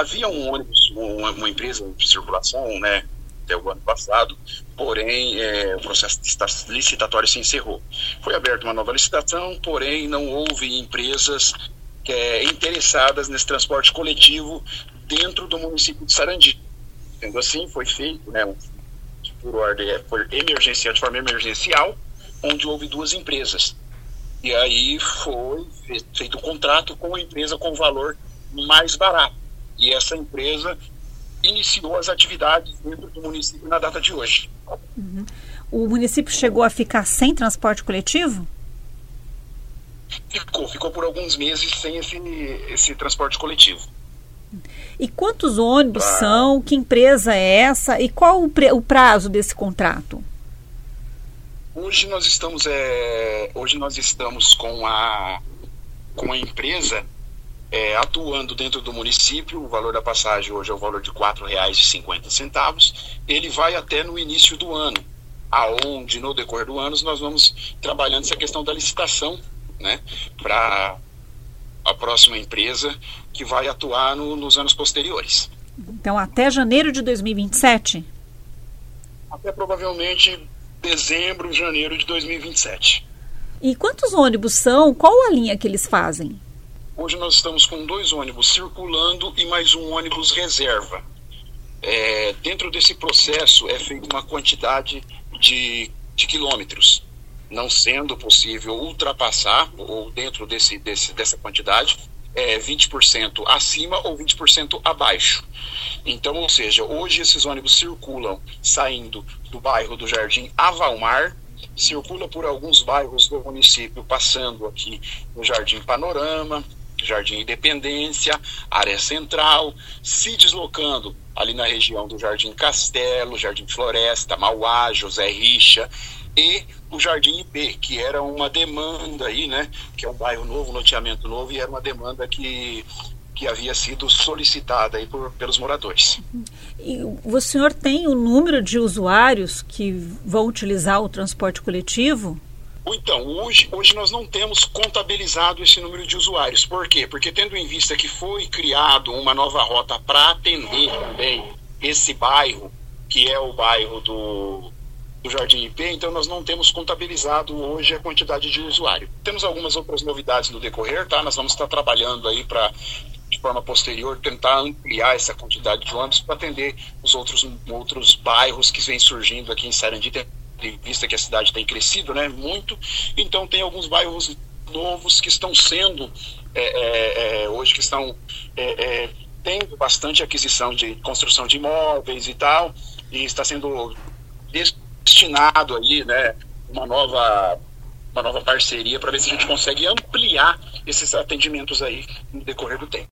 Havia um ônibus, uma empresa de circulação, né, até o ano passado, porém o processo licitatório se encerrou. Foi aberta uma nova licitação, porém não houve empresas interessadas nesse transporte coletivo dentro do município de Sarandi. Sendo assim, foi feito, né, de forma emergencial, onde houve 2 empresas. E aí foi feito um contrato com a empresa com valor mais barato. E essa empresa iniciou as atividades dentro do município na data de hoje. Uhum. O município chegou a ficar sem transporte coletivo? Ficou por alguns meses sem esse transporte coletivo. E quantos ônibus são? Que empresa é essa? E qual o prazo desse contrato? Hoje nós estamos com a empresa atuando dentro do município. O valor da passagem hoje é o valor de R$ 4,50. Ele vai até no início do ano, aonde no decorrer do ano nós vamos trabalhando essa questão da licitação, né, para a próxima empresa que vai atuar nos anos posteriores. Então até janeiro de 2027? Até provavelmente dezembro, janeiro de 2027. E quantos ônibus são? Qual a linha que eles fazem? Hoje nós estamos com 2 ônibus circulando e mais um ônibus reserva. Dentro desse processo é feita uma quantidade de quilômetros, não sendo possível ultrapassar, ou dentro dessa quantidade, 20% acima ou 20% abaixo. Então, ou seja, hoje esses ônibus circulam saindo do bairro do Jardim Avalmar, circula por alguns bairros do município, passando aqui no Jardim Panorama, Jardim Independência, Área Central, se deslocando ali na região do Jardim Castelo, Jardim Floresta, Mauá, José Richa e o Jardim IP, que era uma demanda aí, né, que é um bairro novo, loteamento novo, e era uma demanda que havia sido solicitada aí pelos moradores. E o senhor tem o número de usuários que vão utilizar o transporte coletivo? Então, hoje nós não temos contabilizado esse número de usuários. Por quê? Porque tendo em vista que foi criado uma nova rota para atender também esse bairro, que é o bairro do Jardim IP, então nós não temos contabilizado hoje a quantidade de usuário. Temos algumas outras novidades no decorrer, tá? Nós vamos estar trabalhando aí para, de forma posterior, tentar ampliar essa quantidade de ônibus para atender os outros bairros que vêm surgindo aqui em Sarandi, vista que a cidade tem crescido, né, muito. Então tem alguns bairros novos que estão sendo hoje que estão tendo bastante aquisição de construção de imóveis e tal, e está sendo destinado aí, né, uma nova parceria para ver se a gente consegue ampliar esses atendimentos aí no decorrer do tempo.